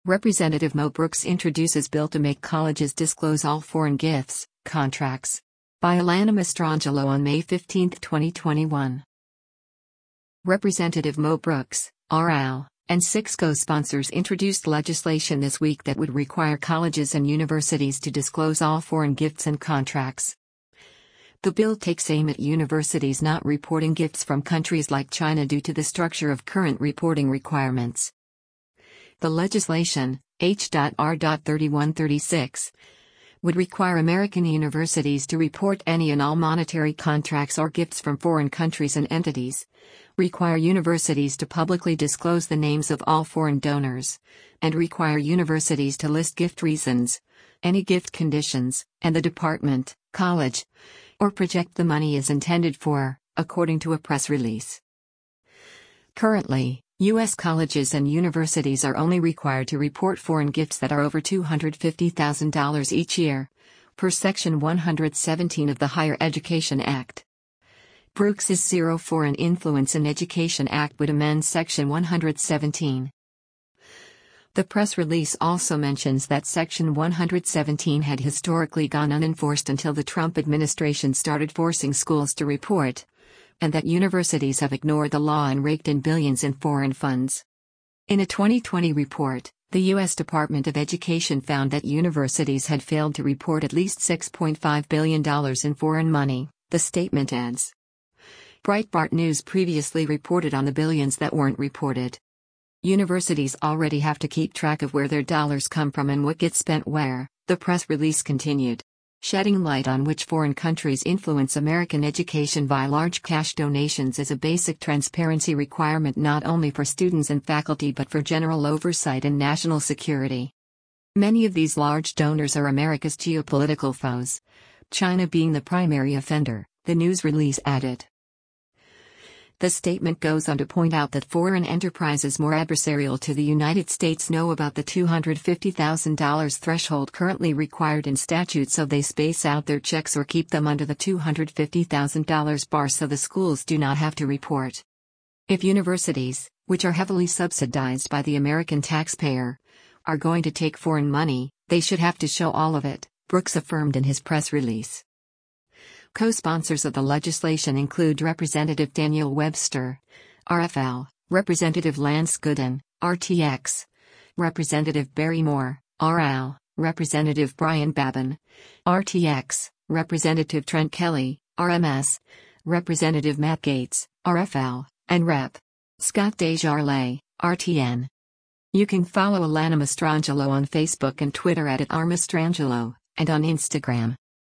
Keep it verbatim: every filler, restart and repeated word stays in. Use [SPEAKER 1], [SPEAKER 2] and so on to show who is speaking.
[SPEAKER 1] Representative Mo Brooks introduces bill to make colleges disclose all foreign gifts, contracts. By Alana Mastrangelo on May fifteenth, twenty twenty-one. Representative Mo Brooks, R L, and six co-sponsors introduced legislation this week that would require colleges and universities to disclose all foreign gifts and contracts. The bill takes aim at universities not reporting gifts from countries like China due to the structure of current reporting requirements. The legislation, H R thirty-one thirty-six, would require American universities to report any and all monetary contracts or gifts from foreign countries and entities, require universities to publicly disclose the names of all foreign donors, and require universities to list gift reasons, any gift conditions, and the department, college, or project the money is intended for, according to a press release. Currently, U S colleges and universities are only required to report foreign gifts that are over two hundred fifty thousand dollars each year, per Section one hundred seventeen of the Higher Education Act. Brooks's Zero Foreign Influence in Education Act would amend Section one hundred seventeen. The press release also mentions that Section one hundred seventeen had historically gone unenforced until the Trump administration started forcing schools to report, and that universities have ignored the law and raked in billions in foreign funds. In a twenty twenty report, the U S Department of Education found that universities had failed to report at least six point five billion dollars in foreign money, the statement adds. Breitbart News previously reported on the billions that weren't reported. Universities already have to keep track of where their dollars come from and what gets spent where, the press release continued. Shedding light on which foreign countries influence American education via large cash donations is a basic transparency requirement not only for students and faculty but for general oversight and national security. Many of these large donors are America's geopolitical foes, China being the primary offender, the news release added. The statement goes on to point out that foreign enterprises more adversarial to the United States know about the two hundred fifty thousand dollars threshold currently required in statute, so they space out their checks or keep them under the two hundred fifty thousand dollars bar so the schools do not have to report. If universities, which are heavily subsidized by the American taxpayer, are going to take foreign money, they should have to show all of it, Brooks affirmed in his press release. Co-sponsors of the legislation include Representative Daniel Webster, R F L, Representative Lance Gooden, R T X, Representative Barry Moore, R L, Representative Brian Babin, R T X, Representative Trent Kelly, R M S, Representative Matt Gaetz, R F L, and Representative Scott DesJarlais, R T N. You can follow Alana Mastrangelo on Facebook and Twitter at, at R Mastrangelo, and on Instagram.